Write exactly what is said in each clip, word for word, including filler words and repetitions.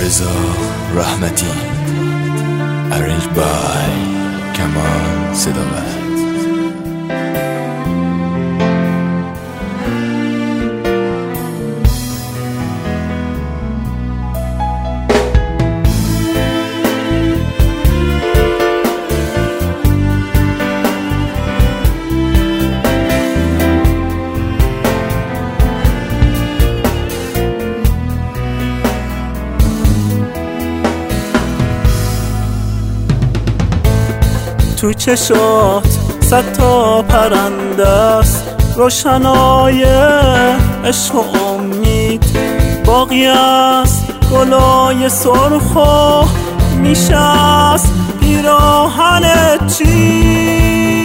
رضا رحمتی، ارنج بای کمان صداوت. تو چشات صد تا پرنده است، روشنای عشق و امید. باقی است گلای سرخ و میشست پیراهن چی.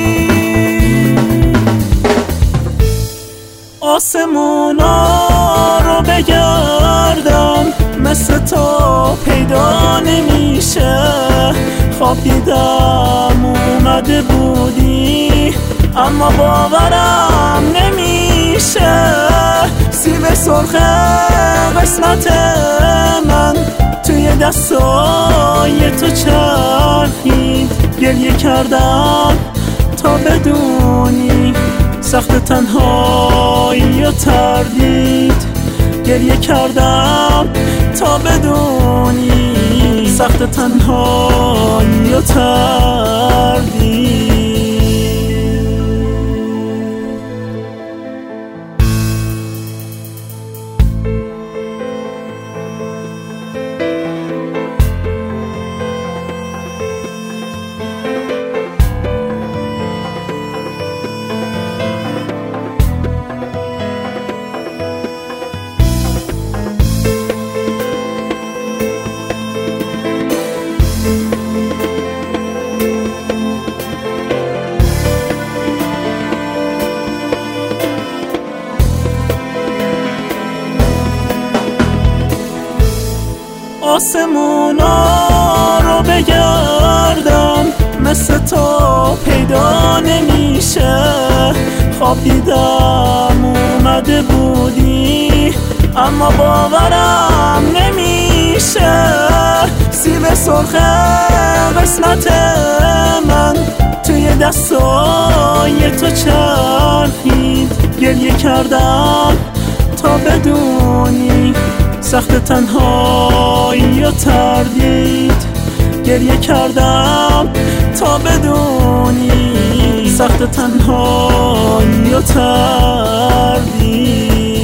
آسمونا رو بگردم مثل تو پیدا نمیشه. خواب دیدم اومده بودی اما باورم نمیشه. سیب سرخ قسمت من توی دستای تو چرخید. گریه کردم تا بدونی سخت تنهایی و تردید. گریه کردم تا بدونی سخت تنهایی و تردید. آسمونا رو بگردم مثل تو پیدا نمیشه. خواب دیدم اومده بودی اما باورم نمیشه. سیب سرخ قسمت من توی دستای تو چرخید. گریه کردم تا بدونی سخت تنهایی و تردید. گریه کردم تا بدونی سخت تنهایی و تردید.